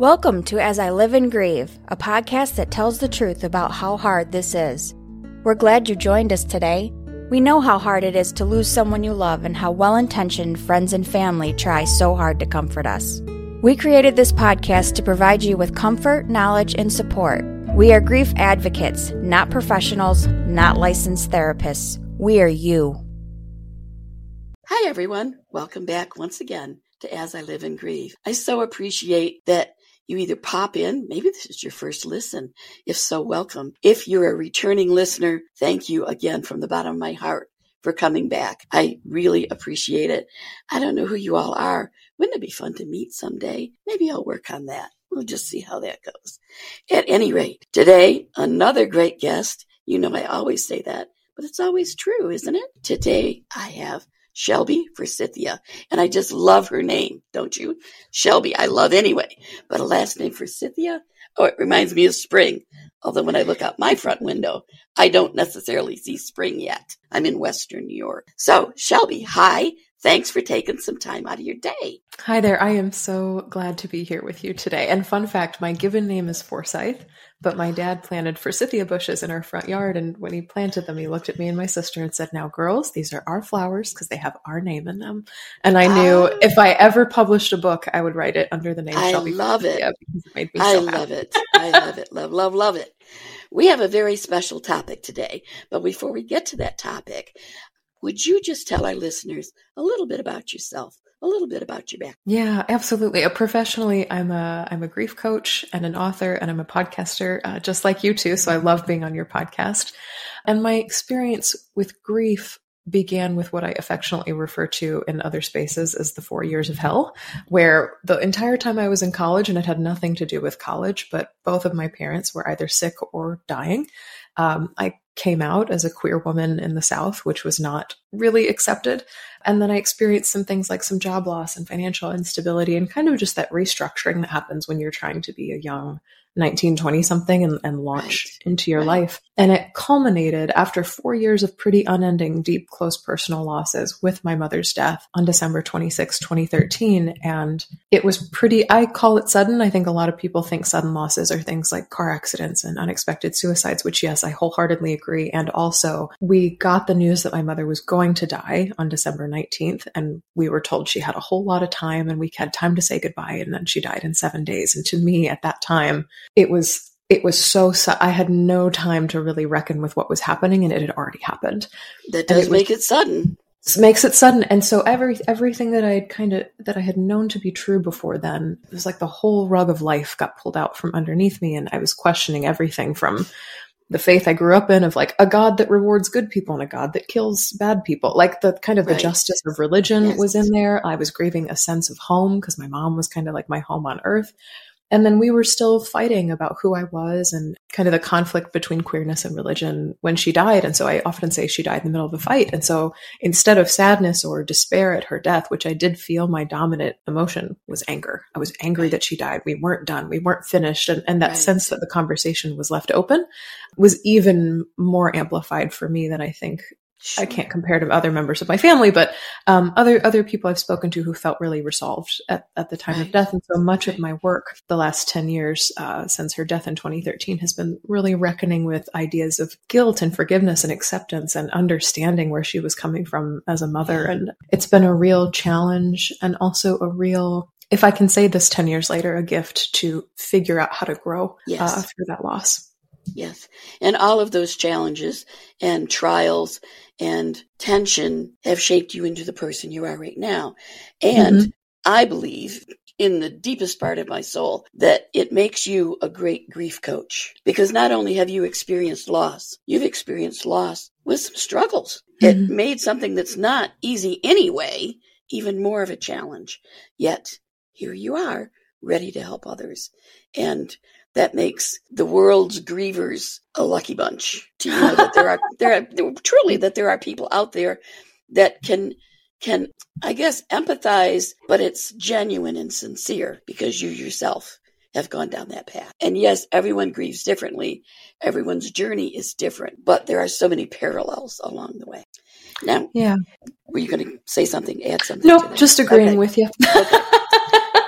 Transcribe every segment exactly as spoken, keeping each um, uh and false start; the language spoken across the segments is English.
Welcome to As I Live and Grieve, a podcast that tells the truth about how hard this is. We're glad you joined us today. We know how hard it is to lose someone you love and how well-intentioned friends and family try so hard to comfort us. We created this podcast to provide you with comfort, knowledge, and support. We are grief advocates, not professionals, not licensed therapists. We are you. Hi, everyone. Welcome back once again to As I Live and Grieve. I so appreciate that you either pop in, maybe this is your first listen. If so, welcome. If you're a returning listener, thank you again from the bottom of my heart for coming back. I really appreciate it. I don't know who you all are. Wouldn't it be fun to meet someday? Maybe I'll work on that. We'll just see how that goes. At any rate, today, another great guest. You know, I always say that, but it's always true, isn't it? Today, I have Shelby Forsythia, and I just love her name, don't you? Shelby, I love anyway, but a last name Forsythia, oh, it reminds me of spring. Although when I look out my front window, I don't necessarily see spring yet. I'm in Western New York. So, Shelby, hi. Thanks for taking some time out of your day. Hi there. I am so glad to be here with you today. And fun fact, my given name is Forsyth, but my dad planted forsythia bushes in our front yard. And when he planted them, he looked at me and my sister and said, now, girls, these are our flowers because they have our name in them. And I knew ah. if I ever published a book, I would write it under the name I Shelby love Forsythia it. because it made me I so love happy. it. I love it. Love, love, love it. We have a very special topic today. But before we get to that topic, would you just tell our listeners a little bit about yourself, a little bit about your background? Yeah, absolutely. Uh, professionally, I'm a I'm a grief coach and an author, and I'm a podcaster, uh, just like you two. So I love being on your podcast. And my experience with grief began with what I affectionately refer to in other spaces as the four years of hell, where the entire time I was in college, and it had nothing to do with college, but both of my parents were either sick or dying. Um, I came out as a queer woman in the South, which was not really accepted. And then I experienced some things like some job loss and financial instability and kind of just that restructuring that happens when you're trying to be a young nineteen, twenty something and, and launch Right. into your Right. life. And it culminated after four years of pretty unending, deep, close personal losses with my mother's death on December twenty-sixth, twenty thirteen. And it was pretty, I call it sudden. I think a lot of people think sudden losses are things like car accidents and unexpected suicides, which yes, I wholeheartedly agree. And also we got the news that my mother was going to die on December nineteenth. And we were told she had a whole lot of time and we had time to say goodbye. And then she died in seven days. And to me at that time, it was It was so, su- I had no time to really reckon with what was happening, and it had already happened. That does it make was, it sudden. Makes it sudden. And so every everything that I had kind of, that I had known to be true before then, it was like the whole rug of life got pulled out from underneath me, and I was questioning everything from the faith I grew up in of like a God that rewards good people and a God that kills bad people. Like the kind of the Right. justice of religion Yes. was in there. I was grieving a sense of home because my mom was kind of like my home on earth. And then we were still fighting about who I was and kind of the conflict between queerness and religion when she died. And so I often say she died in the middle of a fight. And so instead of sadness or despair at her death, which I did feel, my dominant emotion was anger. I was angry that she died. We weren't done. We weren't finished. And, and that Right. sense that the conversation was left open was even more amplified for me than I think. Sure. I can't compare to other members of my family, but um, other other people I've spoken to who felt really resolved at, at the time Right. of death. And so much Right. of my work the last ten years uh, since her death in twenty thirteen has been really reckoning with ideas of guilt and forgiveness and acceptance and understanding where she was coming from as a mother. And it's been a real challenge and also a real, if I can say this ten years later, a gift to figure out how to grow Yes. uh, through that loss. Yes. And all of those challenges and trials and tension have shaped you into the person you are right now. And Mm-hmm. I believe in the deepest part of my soul that it makes you a great grief coach, because not only have you experienced loss, you've experienced loss with some struggles. Mm-hmm. It made something that's not easy anyway, even more of a challenge. Yet here you are, ready to help others. And that makes the world's grievers a lucky bunch to know that there are, there are truly that there are people out there that can, can, I guess, empathize, but it's genuine and sincere because you yourself have gone down that path. And yes, everyone grieves differently. Everyone's journey is different, but there are so many parallels along the way. Now, Yeah. were you going to say something, add something? No, to that? just agreeing Okay. with you. Okay.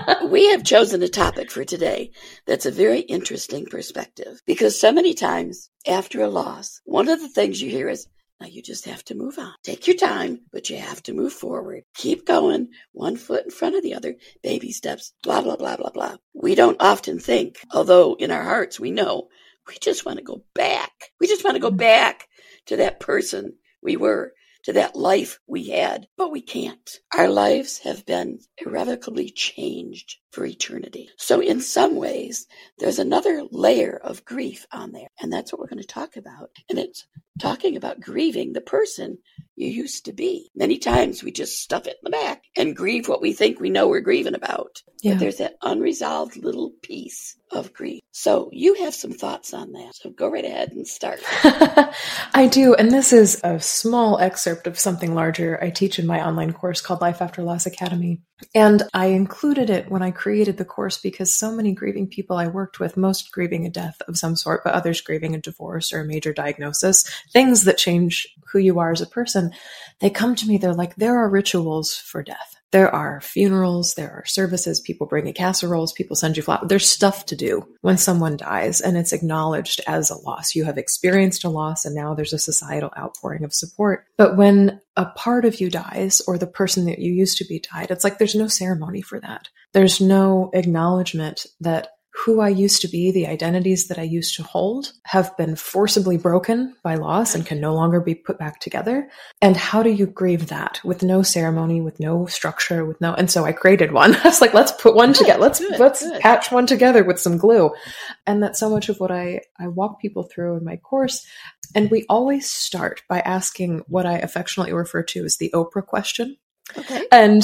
We have chosen a topic for today that's a very interesting perspective, because so many times after a loss, one of the things you hear is, now you just have to move on. Take your time, but you have to move forward. Keep going, one foot in front of the other, baby steps, blah, blah, blah, blah, blah. We don't often think, although in our hearts we know, we just want to go back. We just want to go back to that person we were, to that life we had, but we can't. Our lives have been irrevocably changed for eternity. So in some ways, there's another layer of grief on there, and that's what we're going to talk about. And it's talking about grieving the person you used to be. Many times we just stuff it in the back and grieve what we think we know we're grieving about. Yeah. But there's that unresolved little piece of grief. So you have some thoughts on that. So go right ahead and start. I do. And this is a small excerpt of something larger I teach in my online course called Life After Loss Academy. And I included it when I created the course because so many grieving people I worked with, most grieving a death of some sort, but others grieving a divorce or a major diagnosis, things that change who you are as a person, they come to me, they're like, there are rituals for death. There are funerals, there are services, people bring you casseroles, people send you flowers. There's stuff to do when someone dies, and it's acknowledged as a loss. You have experienced a loss, and now there's a societal outpouring of support. But when a part of you dies, or the person that you used to be died, it's like there's no ceremony for that. There's no acknowledgement that who I used to be, the identities that I used to hold, have been forcibly broken by loss and can no longer be put back together. And how do you grieve that with no ceremony, with no structure, with no, and so I created one. I was like, let's put one good, together. Let's, good, let's good. patch one together with some glue. And that's so much of what I, I walk people through in my course. And we always start by asking what I affectionately refer to as the Oprah question. Okay. And,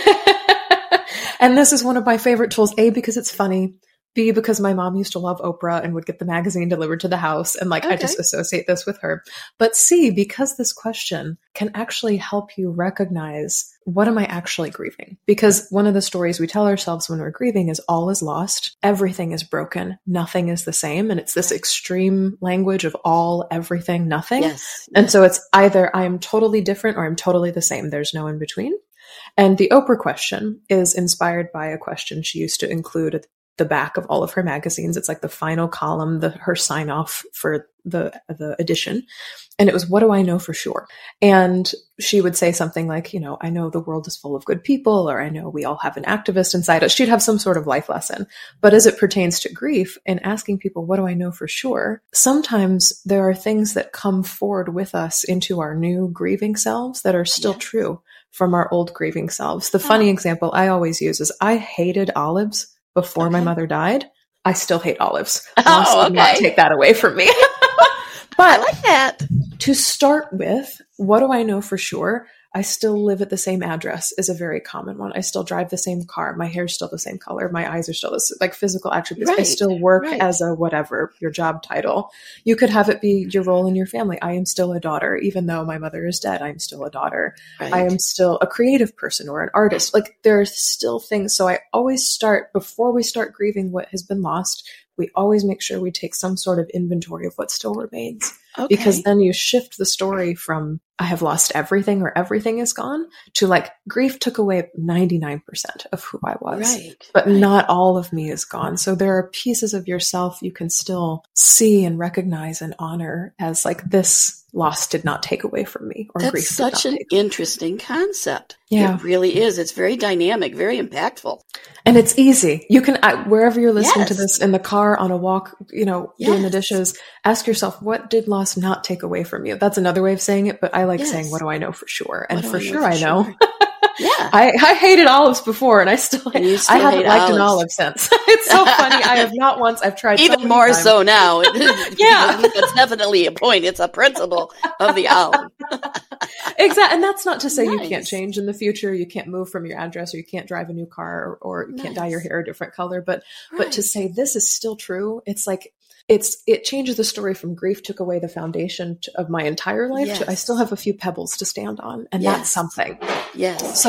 and this is one of my favorite tools, A, because it's funny, B, because my mom used to love Oprah and would get the magazine delivered to the house. And like, okay. I just associate this with her. But C, because this question can actually help you recognize, what am I actually grieving? Because one of the stories we tell ourselves when we're grieving is all is lost. Everything is broken. Nothing is the same. And it's this extreme language of all, everything, nothing. Yes. And yes. so it's either I am totally different or I'm totally the same. There's no in between. And the Oprah question is inspired by a question she used to include at the back of all of her magazines. It's like the final column, the her sign off for the the edition. And it was, what do I know for sure? And she would say something like, you know, I know the world is full of good people, or I know we all have an activist inside us. She'd have some sort of life lesson. But as it pertains to grief and asking people, what do I know for sure? Sometimes there are things that come forward with us into our new grieving selves that are still yes. true from our old grieving selves. The funny oh. example I always use is I hated olives before okay. my mother died. I still hate olives. Loss Oh, okay. did not take that away from me. But I like that. To start with, what do I know for sure? I still live at the same address is a very common one. I still drive the same car. My hair's still the same color. My eyes are still the same, like physical attributes. Right, I still work right. as a whatever, your job title. You could have it be your role in your family. I am still a daughter. Even though my mother is dead, I'm still a daughter. Right. I am still a creative person or an artist. Like there are still things. So I always start, before we start grieving what has been lost, we always make sure we take some sort of inventory of what still remains. Okay. Because then you shift the story from I have lost everything or everything is gone to like grief took away ninety-nine percent of who I was, right, but right. not all of me is gone. So there are pieces of yourself you can still see and recognize and honor as like this loss did not take away from me. Or That's grief such an interesting concept. Yeah. It really is. It's very dynamic, very impactful. And it's easy. You can, uh, wherever you're listening yes. to this, in the car, on a walk, you know, yes. doing the dishes, ask yourself, what did loss not take away from you? That's another way of saying it, but I like yes. saying, what do I know for sure? And for I sure, for I know. Sure. Yeah. I, I hated olives before and I still, and still I haven't liked olives. an olive since. It's so funny. I have not once, I've tried even so more times. so now. Yeah. It's definitely a point. It's a principle of the olive. Exactly. And that's not to say nice. You can't change in the future. You can't move from your address or you can't drive a new car or, or you nice. Can't dye your hair a different color. But, right. but to say this is still true, it's like, It's it changes the story from grief took away the foundation to, of my entire life. Yes. To, I still have a few pebbles to stand on, and yes. that's something. Yes. So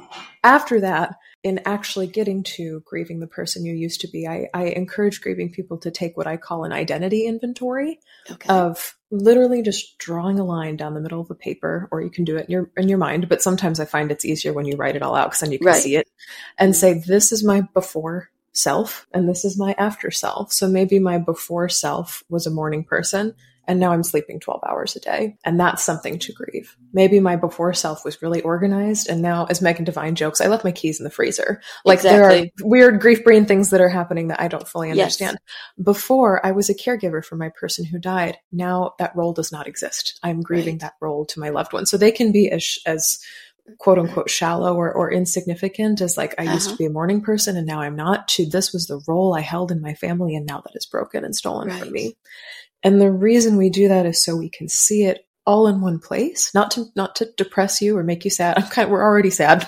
after that, in actually getting to grieving the person you used to be, I, I encourage grieving people to take what I call an identity inventory Okay. of literally just drawing a line down the middle of a paper, or you can do it in your in your mind. But sometimes I find it's easier when you write it all out because then you can Right. see it and say, this is my before self and this is my after self. So maybe my before self was a morning person and now I'm sleeping twelve hours a day. And that's something to grieve. Maybe my before self was really organized. And now, as Megan Devine jokes, I left my keys in the freezer. Like Exactly. there are weird grief brain things that are happening that I don't fully Yes. understand. Before, I was a caregiver for my person who died. Now that role does not exist. I'm grieving Right. that role to my loved one. So they can be as, as quote unquote shallow or, or insignificant as like, I uh-huh. used to be a morning person and now I'm not, to this was the role I held in my family and now that is broken and stolen Right. from me. And the reason we do that is so we can see it all in one place, not to, not to depress you or make you sad. I'm kind of, we're already sad.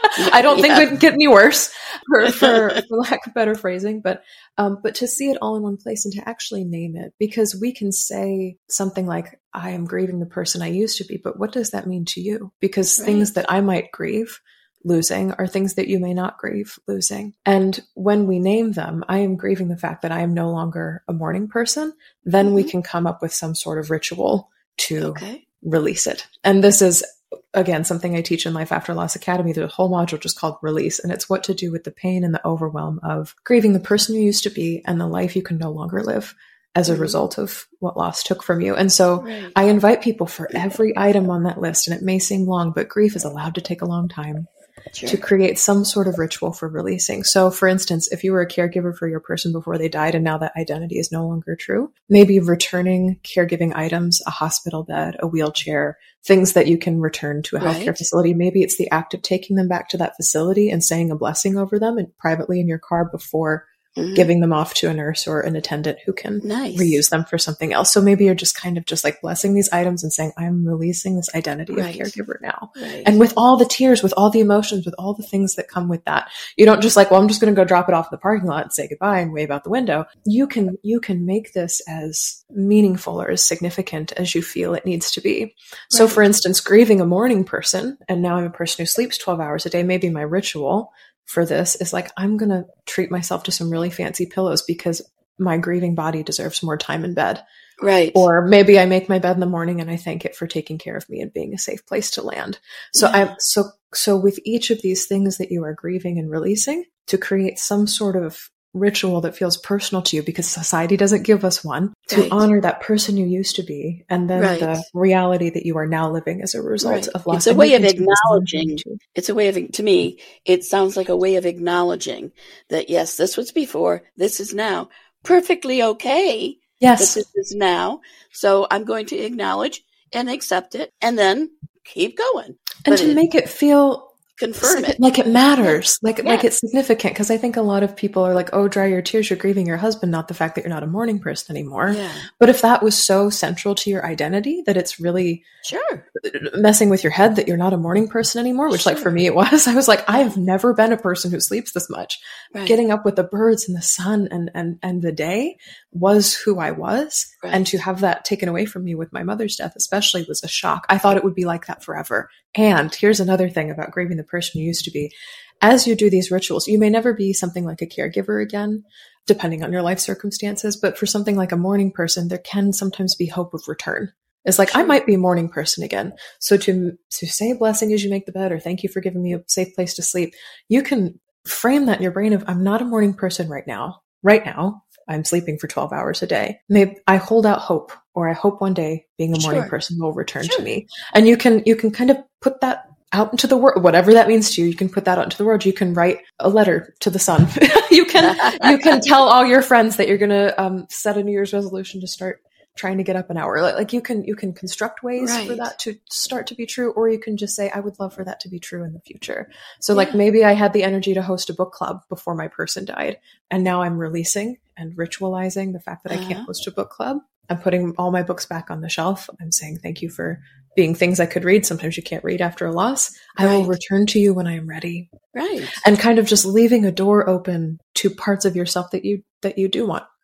I don't Yeah. think it could get any worse for, for, for lack of better phrasing, but, um, but to see it all in one place and to actually name it, because we can say something like, I am grieving the person I used to be, but what does that mean to you? Because Right. things that I might grieve losing are things that you may not grieve losing. And when we name them, I am grieving the fact that I am no longer a morning person, then mm-hmm. we can come up with some sort of ritual to okay. release it. And this is, again, something I teach in Life After Loss Academy. There's a whole module just called Release, and it's what to do with the pain and the overwhelm of grieving the person you used to be and the life you can no longer live as a mm-hmm. result of what loss took from you. And so right. I invite people for every item on that list, and it may seem long, but grief is allowed to take a long time. Sure. To create some sort of ritual for releasing. So for instance, if you were a caregiver for your person before they died and now that identity is no longer true, maybe returning caregiving items, a hospital bed, a wheelchair, things that you can return to a healthcare right. facility. Maybe it's the act of taking them back to that facility and saying a blessing over them and privately in your car before mm-hmm. giving them off to a nurse or an attendant who can nice. reuse them for something else. So maybe you're just kind of just like blessing these items and saying, I'm releasing this identity right. of caregiver now. Right. And with all the tears, with all the emotions, with all the things that come with that, you don't just like, well, I'm just going to go drop it off in the parking lot and say goodbye and wave out the window. You can, you can make this as meaningful or as significant as you feel it needs to be. Right. So for instance, grieving a morning person, and now I'm a person who sleeps twelve hours a day, maybe my ritual for this is like, I'm going to treat myself to some really fancy pillows because my grieving body deserves more time in bed. Right. Or maybe I make my bed in the morning and I thank it for taking care of me and being a safe place to land. So yeah. I'm so, so with each of these things that you are grieving and releasing, to create some sort of ritual that feels personal to you, because society doesn't give us one, to right. honor that person you used to be, and then right. the reality that you are now living as a result right. of loss. It's a way of acknowledging. It's a way of, to me, it sounds like a way of acknowledging that, yes, this was before, this is now. Perfectly okay. Yes. This is now. So I'm going to acknowledge and accept it and then keep going. And but to it, make it feel confirm it. Like it matters, like, yes. like it's significant. Cause I think a lot of people are like, oh, dry your tears. You're grieving your husband, not the fact that you're not a morning person anymore. Yeah. But if that was so central to your identity that it's really sure messing with your head that you're not a morning person anymore, which sure. like for me, it was, I was like, I've never been a person who sleeps this much. Right. Getting up with the birds and the sun and, and, and the day was who I was. Right. And to have that taken away from me with my mother's death, especially, was a shock. I thought it would be like that forever. And here's another thing about grieving the person you used to be. As you do these rituals, you may never be something like a caregiver again, depending on your life circumstances. But for something like a morning person, there can sometimes be hope of return. It's like, sure. I might be a morning person again. So to, to say a blessing as you make the bed, or thank you for giving me a safe place to sleep, you can frame that in your brain of, I'm not a morning person right now. Right now, I'm sleeping for twelve hours a day. Maybe I hold out hope, or I hope one day being a morning sure. person will return sure. to me. And you can, you can kind of put that out into the world, whatever that means to you. You can put that out into the world. You can write a letter to the sun. you can, you can tell all your friends that you're going to um, set a New Year's resolution to start trying to get up an hour. Like, like you can, you can construct ways right. for that to start to be true, or you can just say, I would love for that to be true in the future. So yeah. like maybe I had the energy to host a book club before my person died, and now I'm releasing and ritualizing the fact that uh-huh. I can't host a book club. I'm putting all my books back on the shelf. I'm saying thank you for being things I could read. Sometimes you can't read after a loss. Right. I will return to you when I am ready. Right. And kind of just leaving a door open to parts of yourself that you, that you do want.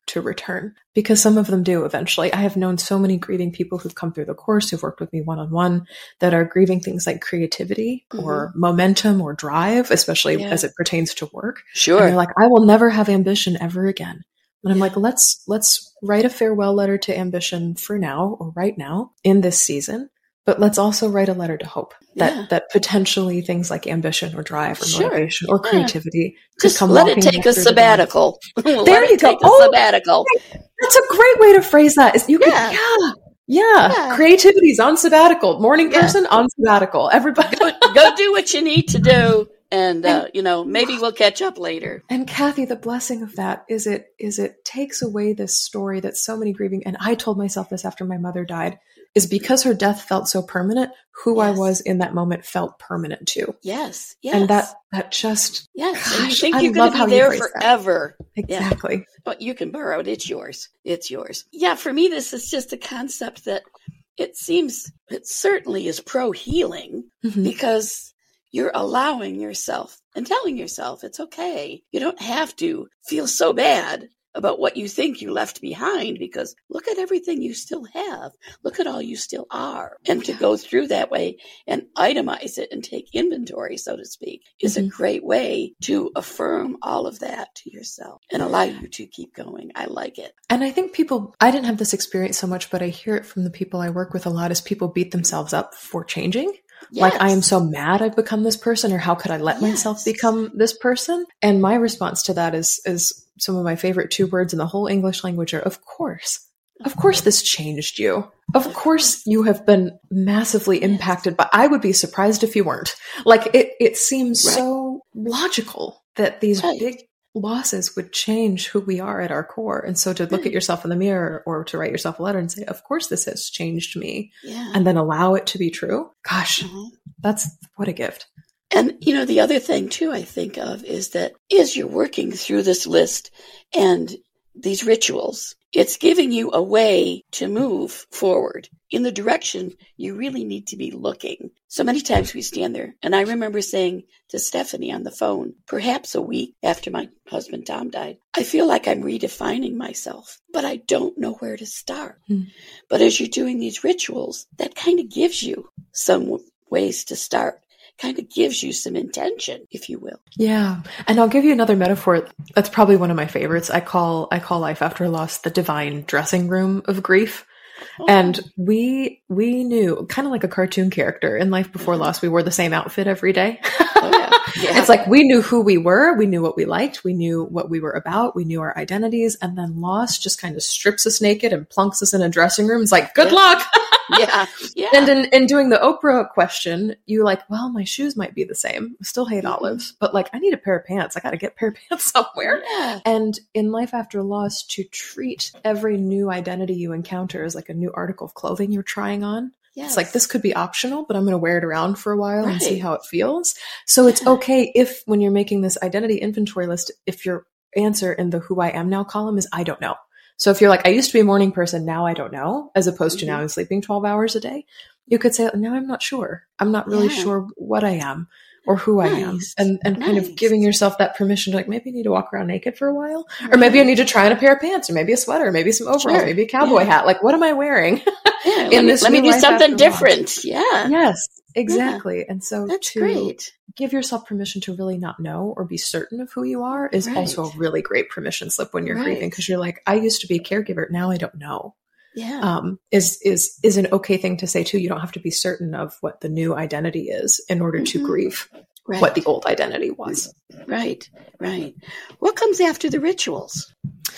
to return, because some of them do eventually. I have known so many grieving people who've come through the course, who've worked with me one-on-one, that are grieving things like creativity mm-hmm. or momentum or drive, especially yeah. as it pertains to work. Sure. And they're like, I will never have ambition ever again. And I'm like, let's, let's write a farewell letter to ambition for now, or right now in this season. But let's also write a letter to hope that, yeah. that potentially things like ambition or drive or sure. motivation or creativity yeah. could Just come let it take a sabbatical. There let you it go. Take a oh, sabbatical. That's a great way to phrase that. Is you yeah. could, yeah, yeah. yeah. Creativity's on sabbatical. Morning person yeah. on sabbatical. Everybody go, go do what you need to do. And, uh, and, you know, maybe we'll catch up later. And Kathy, the blessing of that is it, is it takes away this story that so many grieving, and I told myself this after my mother died, is because her death felt so permanent, who yes. I was in that moment felt permanent too. Yes. Yes. And that, that just, yes. Gosh, and you think I you're going to be there forever. That. Exactly. Yeah. But you can borrow it. It's yours. It's yours. Yeah. For me, this is just a concept that it seems, it certainly is pro healing mm-hmm. because you're allowing yourself and telling yourself it's okay. You don't have to feel so bad about what you think you left behind, because look at everything you still have. Look at all you still are. And to go through that way and itemize it and take inventory, so to speak, is mm-hmm. a great way to affirm all of that to yourself and allow you to keep going. I like it. And I think people, I didn't have this experience so much, but I hear it from the people I work with a lot, is people beat themselves up for changing. Yes. Like, I am so mad I've become this person, or how could I let yes. myself become this person? And my response to that is, is some of my favorite two words in the whole English language are, of course. Of course this changed you. Of course you have been massively impacted, but I would be surprised if you weren't. Like, it, it seems right. so logical that these right. big losses would change who we are at our core. And so to look at yourself in the mirror, or to write yourself a letter and say, of course this has changed me, yeah. and then allow it to be true. Gosh, mm-hmm. that's what a gift. And, you know, the other thing too, I think of is that as you're working through this list and these rituals, it's giving you a way to move forward in the direction you really need to be looking. So many times we stand there, and I remember saying to Stephanie on the phone, perhaps a week after my husband Tom died, I feel like I'm redefining myself, but I don't know where to start. Hmm. But as you're doing these rituals, that kind of gives you some ways to start. Kind of gives you some intention, if you will. Yeah. And I'll give you another metaphor that's probably one of my favorites. I call I call life after loss the divine dressing room of grief. Oh. And we we knew, kind of like a cartoon character in Life Before mm-hmm. Loss, we wore the same outfit every day. Oh, yeah. Yeah. It's like we knew who we were, we knew what we liked, we knew what we were about, we knew our identities, and then loss just kind of strips us naked and plunks us in a dressing room. It's like, good yeah. luck. Yeah. Yeah. And in, in doing the Oprah question, you like, well, my shoes might be the same. I still hate mm-hmm. olives, but like, I need a pair of pants. I got to get a pair of pants somewhere. Yeah. And in Life After Loss, to treat every new identity you encounter as like a new article of clothing you're trying on. Yes. It's like, this could be optional, but I'm going to wear it around for a while right. and see how it feels. So yeah. it's okay if, when you're making this identity inventory list, if your answer in the who I am now column is, I don't know. So if you're like, I used to be a morning person, now I don't know, as opposed mm-hmm. to now I'm sleeping twelve hours a day, you could say, no, I'm not sure. I'm not really yeah. sure what I am or who nice. I am. And and nice. Kind of giving yourself that permission to like, maybe I need to walk around naked for a while, right. or maybe I need to try on a pair of pants, or maybe a sweater, or maybe some overalls, sure. maybe a cowboy yeah. hat. Like, what am I wearing? Yeah, in let me, this let me do something different. Loss? Yeah. Yes, exactly. Yeah. And so That's to great. Give yourself permission to really not know or be certain of who you are is right. also a really great permission slip when you're right. grieving, because you're like, I used to be a caregiver, now I don't know. Yeah. Um, is, is, is an okay thing to say too. You don't have to be certain of what the new identity is in order mm-hmm. to grieve right. what the old identity was. Right. Right. What comes after the rituals?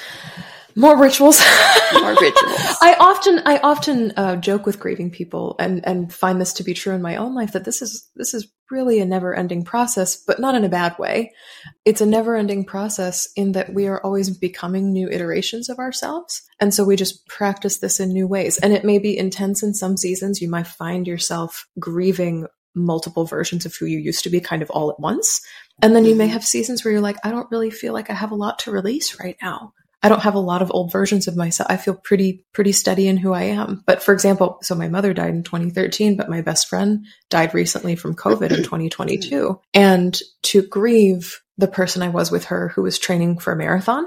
More rituals. More rituals. I often, I often uh, joke with grieving people, and and find this to be true in my own life, that this is this is really a never-ending process, but not in a bad way. It's a never-ending process in that we are always becoming new iterations of ourselves, and so we just practice this in new ways. And it may be intense in some seasons. You might find yourself grieving multiple versions of who you used to be, kind of all at once, and then you may have seasons where you're like, I don't really feel like I have a lot to release right now. I don't have a lot of old versions of myself. I feel pretty, pretty steady in who I am. But for example, so my mother died in twenty thirteen, but my best friend died recently from COVID in twenty twenty-two. And to grieve the person I was with her, who was training for a marathon,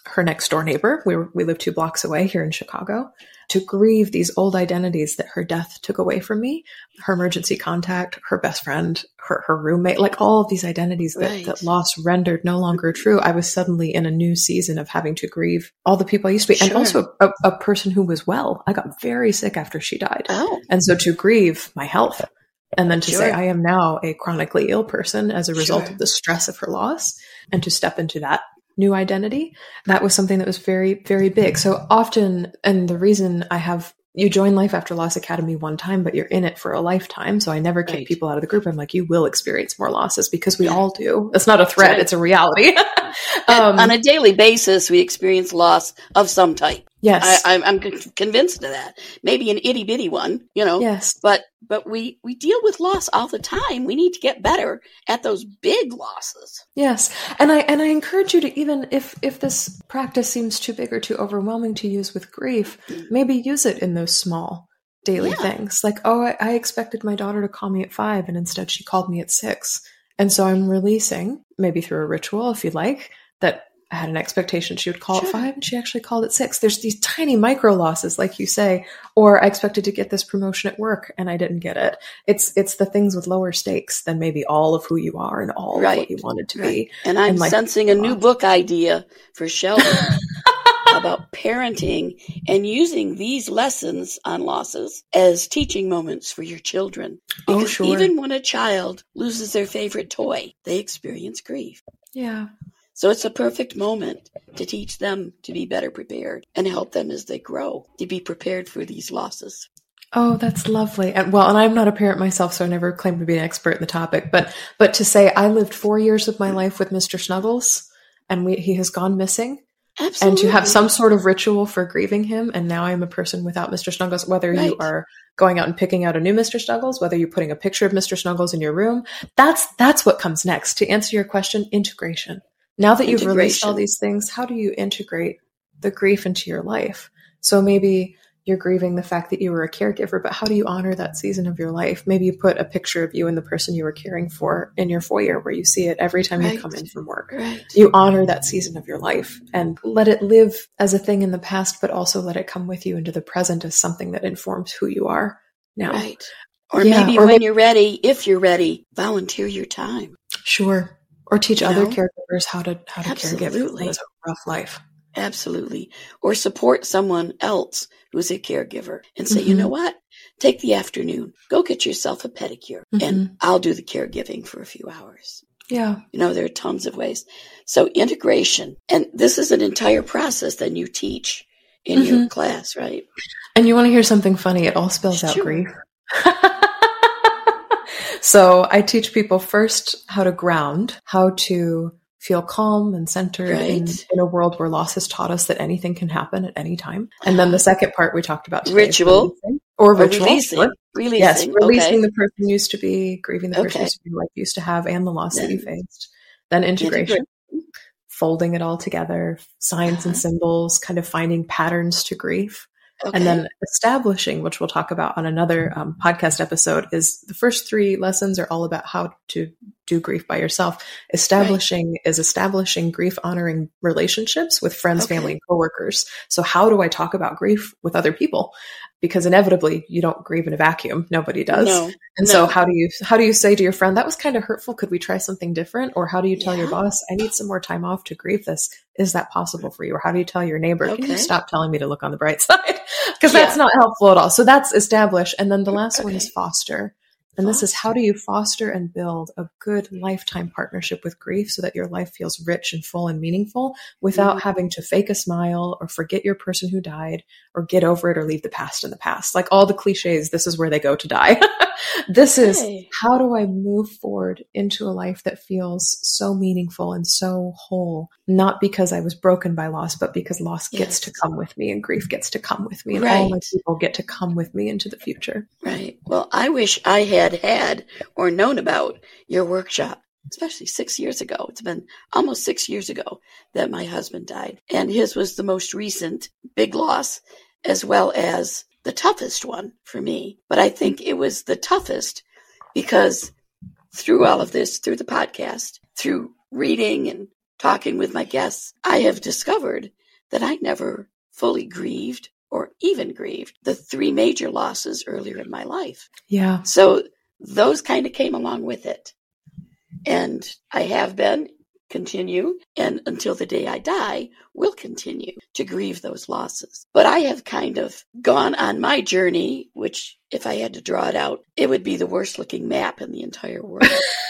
her next door neighbor. We were, we live two blocks away here in Chicago. To grieve these old identities that her death took away from me, her emergency contact, her best friend, her, her roommate, like all of these identities that, Right. that loss rendered no longer true. I was suddenly in a new season of having to grieve all the people I used to be, and Sure. also a, a person who was well. I got very sick after she died. Oh, And so to grieve my health, and then to Sure. say I am now a chronically ill person as a result Sure. of the stress of her loss, and to step into that new identity, that was something that was very, very big. So often, and the reason I have, you join Life After Loss Academy one time, but you're in it for a lifetime. So I never kick Right. people out of the group. I'm like, you will experience more losses because we Yeah. all do. It's not a threat. right. It's a reality. And um, on a daily basis, we experience loss of some type. yes. I, I'm, I'm con- convinced of that. Maybe an itty bitty one, you know. yes. But but we we deal with loss all the time. We need to get better at those big losses. Yes. And I and I encourage you to, even if if this practice seems too big or too overwhelming to use with grief, maybe use it in those small daily Yeah. things. Like, oh, I, I expected my daughter to call me at five and instead she called me at six. And so I'm releasing, maybe through a ritual if you'd like, that I had an expectation she would call Sure. at five and she actually called at six. There's these tiny micro losses, like you say, or I expected to get this promotion at work and I didn't get it. It's it's the things with lower stakes than maybe all of who you are and all of Right. what you wanted to Right. be. And I'm And like- sensing a new book idea for Sheldon about parenting and using these lessons on losses as teaching moments for your children. Oh, Because sure. even when a child loses their favorite toy, they experience grief. Yeah. So it's a perfect moment to teach them to be better prepared and help them as they grow to be prepared for these losses. Oh, that's lovely. And well, and I'm not a parent myself, so I never claim to be an expert in the topic, but but to say I lived four years of my life with Mister Snuggles and we, he has gone missing, Absolutely. and to have some sort of ritual for grieving him, and now I'm a person without Mister Snuggles, whether you Right. are going out and picking out a new Mister Snuggles, whether you're putting a picture of Mister Snuggles in your room, that's that's what comes next. To answer your question, integration. Now that you've released all Integration. these things, how do you integrate the grief into your life? So maybe you're grieving the fact that you were a caregiver, but how do you honor that season of your life? Maybe you put a picture of you and the person you were caring for in your foyer where you see it every time you Right. come in from work. Right. You honor that season of your life and let it live as a thing in the past, but also let it come with you into the present as something that informs who you are now. Right. Or Yeah, maybe or when maybe- you're ready, if you're ready, volunteer your time. Sure. Or teach You other know? caregivers how to how to caregive. Absolutely. That is a rough life. Absolutely. Or support someone else who's a caregiver and say, you Mhm. know what? Take the afternoon, go get yourself a pedicure, Mhm. and I'll do the caregiving for a few hours. Yeah. You know, there are tons of ways. So integration, and this is an entire process that you teach in your Mhm. class, right? And you want to hear something funny? It all spells out Sure. grief. So I teach people first how to ground, how to feel calm and centered in, Right. in a world where loss has taught us that anything can happen at any time. And then the second part we talked about today is Ritual. releasing. Or Or ritual. releasing. Sure. Releasing. Yes, releasing okay. the person you used to be, grieving the person Okay. your life used to have, and the loss that Then you faced. Then integration, Integration. folding it all together, signs and Uh-huh. symbols, kind of finding patterns to grief. Okay. And then establishing, which we'll talk about on another um, podcast episode, is the first three lessons are all about how to do grief by yourself. Establishing is establishing grief honoring relationships with friends, Okay. family, and coworkers. So how do I talk about grief with other people? Because inevitably you don't grieve in a vacuum. Nobody does. No. And no. so how do you how do you say to your friend, that was kind of hurtful, could we try something different? Or how do you tell your Yeah. boss, I need some more time off to grieve this? Is that possible for you? Or how do you tell your neighbor, can you Okay. stop telling me to look on the bright side? Because Yeah. that's not helpful at all. So that's establish. And then the last one is Okay. foster. And this is how do you foster and build a good lifetime partnership with grief so that your life feels rich and full and meaningful without Mhm. having to fake a smile or forget your person who died or get over it or leave the past in the past. Like all the cliches, this is where they go to die. This is Okay. how do I move forward into a life that feels so meaningful and so whole, not because I was broken by loss, but because loss gets Yes. to come with me and grief gets to come with me and all my Right. people get to come with me into the future. Right. Well, I wish I had had or known about your workshop, especially six years ago. It's been almost six years ago that my husband died. And his was the most recent big loss, as well as the toughest one for me. But I think it was the toughest because through all of this, through the podcast, through reading and talking with my guests, I have discovered that I never fully grieved or even grieved the three major losses earlier in my life. Yeah. So those kind of came along with it. And I have been, continue, and until the day I die, will continue to grieve those losses. But I have kind of gone on my journey, which if I had to draw it out, it would be the worst looking map in the entire world.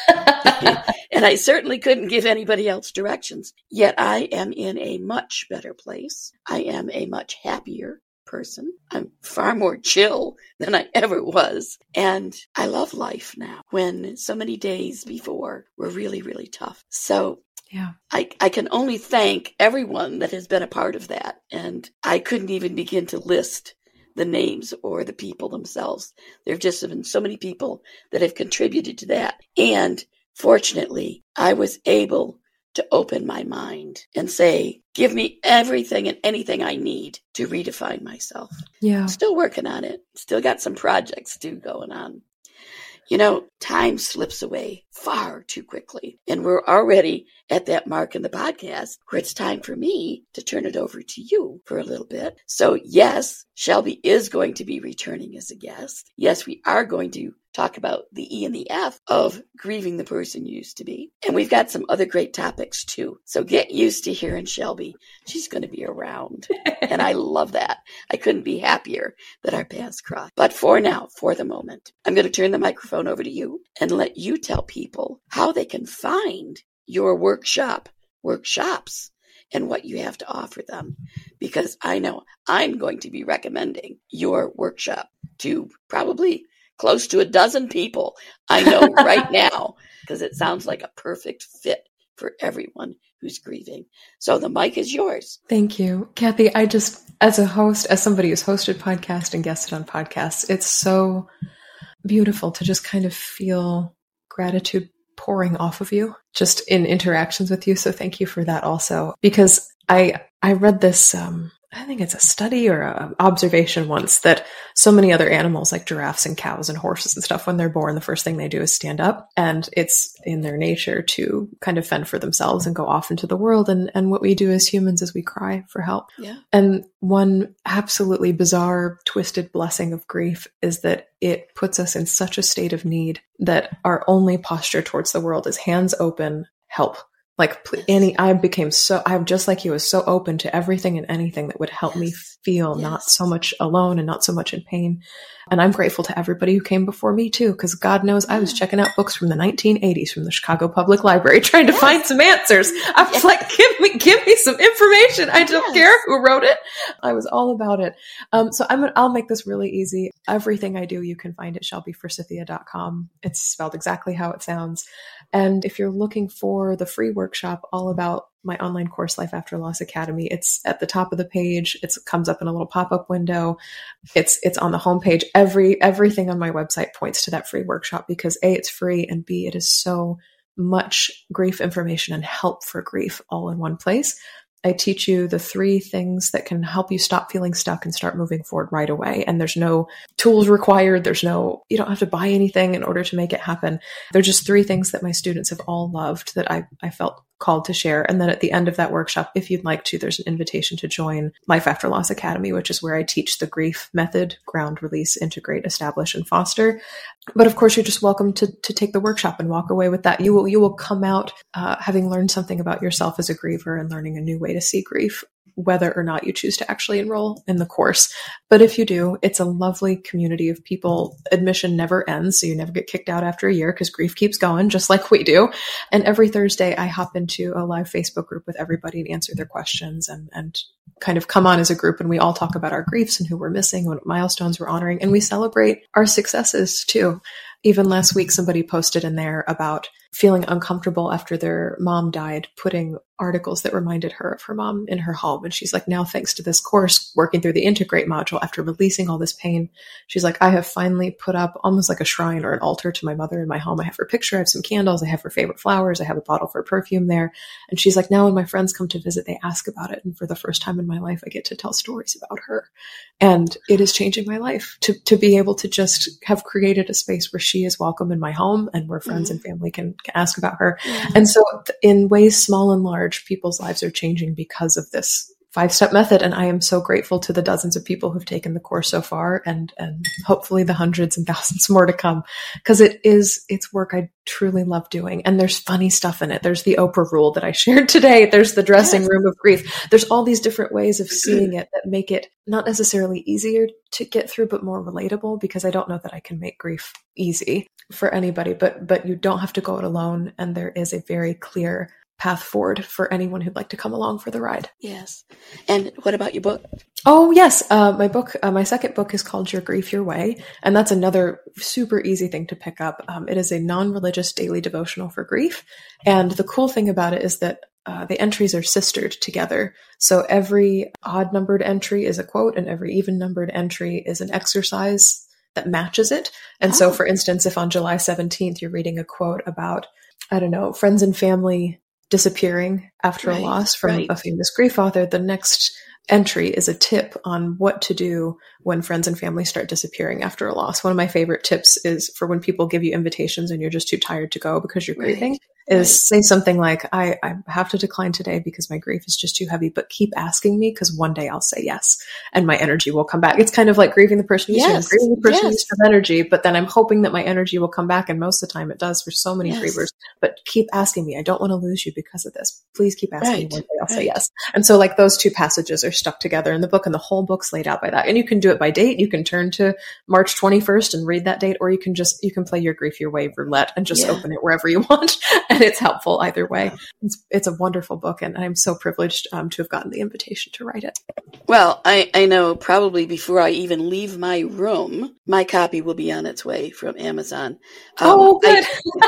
And I certainly couldn't give anybody else directions. Yet I am in a much better place. I am a much happier person. I'm far more chill than I ever was. And I love life now, when so many days before were really, really tough. So yeah, I, I can only thank everyone that has been a part of that. And I couldn't even begin to list the names or the people themselves. There have just been so many people that have contributed to that. And fortunately, I was able to open my mind and say, give me everything and anything I need to redefine myself. Yeah. Still working on it. Still got some projects too going on. You know, time slips away far too quickly. And we're already at that mark in the podcast where it's time for me to turn it over to you for a little bit. So yes, Shelby is going to be returning as a guest. Yes, we are going to talk about the E and the F of grieving the person you used to be. And we've got some other great topics too. So get used to hearing Shelby. She's going to be around. And I love that. I couldn't be happier that our paths crossed. But for now, for the moment, I'm going to turn the microphone over to you and let you tell people how they can find your workshop, workshops, and what you have to offer them. Because I know I'm going to be recommending your workshop to probably close to a dozen people I know right now, because it sounds like a perfect fit for everyone who's grieving. So the mic is yours. Thank you, Kathy. I just, as a host, as somebody who's hosted podcasts and guested on podcasts, it's so beautiful to just kind of feel gratitude pouring off of you just in interactions with you. So thank you for that also, because I, I read this, um, I think it's a study or an observation once that so many other animals like giraffes and cows and horses and stuff, when they're born, the first thing they do is stand up, and it's in their nature to kind of fend for themselves and go off into the world. And, and what we do as humans is we cry for help. Yeah. And one absolutely bizarre, twisted blessing of grief is that it puts us in such a state of need that our only posture towards the world is hands open, help. Like Annie, I became so, I'm just like you, was so open to everything and anything that would help yes. me feel yes. not so much alone and not so much in pain. And I'm grateful to everybody who came before me too, because God knows I was checking out books from the nineteen eighties from the Chicago Public Library, trying to yes. find some answers. I was yes. like, give me, give me some information. I don't yes. care who wrote it. I was all about it. Um, so I'm, I'll make this really easy. Everything I do, you can find at shelby forsythia dot com. It's spelled exactly how it sounds. And if you're looking for the free workshop all about my online course, Life After Loss Academy, it's at the top of the page. It's, it comes up in a little pop-up window. It's, it's on the homepage. Every, everything on my website points to that free workshop because A, it's free, and B, it is so much grief information and help for grief all in one place. I teach you the three things that can help you stop feeling stuck and start moving forward right away. And there's no tools required. There's no, you don't have to buy anything in order to make it happen. They're just three things that my students have all loved that I, I felt called to share. And then at the end of that workshop, if you'd like to, there's an invitation to join Life After Loss Academy, which is where I teach the grief method: ground, release, integrate, establish, and foster. But of course, you're just welcome to to take the workshop and walk away with that. You will you will come out uh, having learned something about yourself as a griever and learning a new way to see grief, whether or not you choose to actually enroll in the course. But if you do, it's a lovely community of people. Admission never ends, so you never get kicked out after a year because grief keeps going, just like we do. And every Thursday, I hop into a live Facebook group with everybody and answer their questions and, and kind of come on as a group, and we all talk about our griefs and who we're missing, what milestones we're honoring, and we celebrate our successes too. Even last week, somebody posted in there about feeling uncomfortable after their mom died, putting articles that reminded her of her mom in her home. And she's like, now, thanks to this course, working through the Integrate module, after releasing all this pain, she's like, I have finally put up almost like a shrine or an altar to my mother in my home. I have her picture, I have some candles, I have her favorite flowers, I have a bottle for perfume there. And she's like, now when my friends come to visit, they ask about it. And for the first time time in my life, I get to tell stories about her. And it is changing my life to, to be able to just have created a space where she is welcome in my home and where friends mm-hmm. and family can, can ask about her. Yeah. And so in ways small and large, people's lives are changing because of this five-step method. And I am so grateful to the dozens of people who've taken the course so far, and, and hopefully the hundreds and thousands more to come, because it is, it's work I truly love doing. And there's funny stuff in it. There's the Oprah rule that I shared today. There's the dressing yes. room of grief. There's all these different ways of seeing it that make it not necessarily easier to get through, but more relatable, because I don't know that I can make grief easy for anybody, but, but you don't have to go it alone. And there is a very clear path forward for anyone who'd like to come along for the ride. Yes. And what about your book? Oh, yes. Uh, my book, uh, my second book is called Your Grief Your Way. And that's another super easy thing to pick up. Um, it is a non-religious daily devotional for grief. And the cool thing about it is that uh, the entries are sistered together. So every odd numbered entry is a quote, and every even numbered entry is an exercise that matches it. And oh. so, for instance, if on July seventeenth, you're reading a quote about, I don't know, friends and family disappearing after right, a loss from right. a famous grief author, the next entry is a tip on what to do when friends and family start disappearing after a loss. One of my favorite tips is for when people give you invitations and you're just too tired to go because you're grieving, right. is right. say something like, I, I have to decline today because my grief is just too heavy, but keep asking me because one day I'll say yes and my energy will come back. It's kind of like grieving the person you yes. used to have, grieving the person yes. used to have energy, but then I'm hoping that my energy will come back. And most of the time it does for so many yes. grievers, but keep asking me. I don't want to lose you because of this. Please keep asking right. me. One day I'll right. say yes. And so like those two passages are stuck together in the book, and the whole book's laid out by that. And you can do it by date. You can turn to March twenty-first and read that date, or you can just, you can play Your Grief Your Way roulette and just yeah. open it wherever you want. And it's helpful either way. It's, it's a wonderful book, and I'm so privileged um, to have gotten the invitation to write it. Well, I, I know probably before I even leave my room, my copy will be on its way from Amazon. Um, oh, good.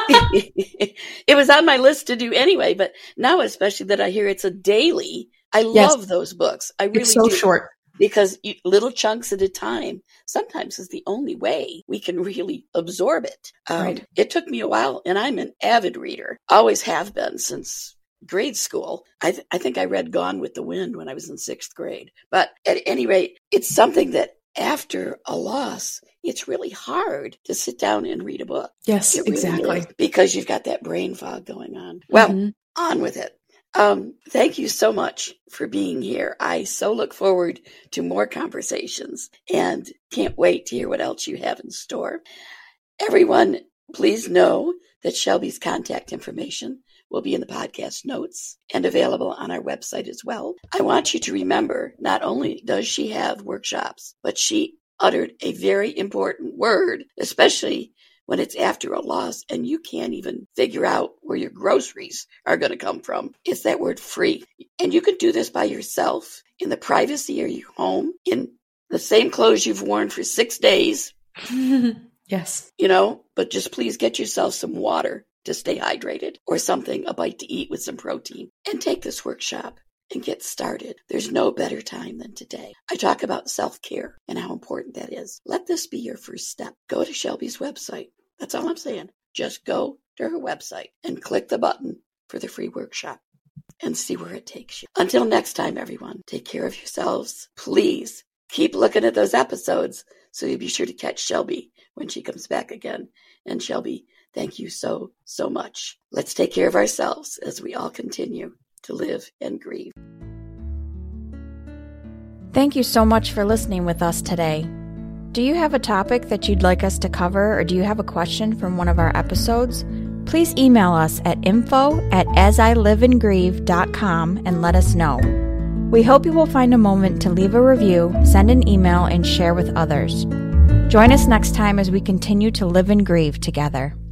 I, it was on my list to do anyway, but now especially that I hear it's a daily, I yes. love those books. I really It's so do. short. Because you, little chunks at a time sometimes is the only way we can really absorb it. Um, right. It took me a while, and I'm an avid reader. Always have been since grade school. I, th- I think I read Gone with the Wind when I was in sixth grade. But at any rate, it's something that after a loss, it's really hard to sit down and read a book. Yes, it really exactly. is, because you've got that brain fog going on. Well, mm-hmm. on with it. Um, thank you so much for being here. I so look forward to more conversations and can't wait to hear what else you have in store. Everyone, please know that Shelby's contact information will be in the podcast notes and available on our website as well. I want you to remember, not only does she have workshops, but she uttered a very important word, especially when it's after a loss and you can't even figure out where your groceries are going to come from. It's that word free. And you can do this by yourself in the privacy of your home, in the same clothes you've worn for six days. Yes. You know, but just please get yourself some water to stay hydrated, or something, a bite to eat with some protein, and take this workshop and get started. There's no better time than today. I talk about self-care and how important that is. Let this be your first step. Go to Shelby's website. That's all I'm saying. Just go to her website and click the button for the free workshop and see where it takes you. Until next time, everyone, take care of yourselves. Please keep looking at those episodes so you'll be sure to catch Shelby when she comes back again. And Shelby, thank you so, so much. Let's take care of ourselves as we all continue to live and grieve. Thank you so much for listening with us today. Do you have a topic that you'd like us to cover, or do you have a question from one of our episodes? Please email us at info at as I live and grieve dot com and let us know. We hope you will find a moment to leave a review, send an email, and share with others. Join us next time as we continue to live and grieve together.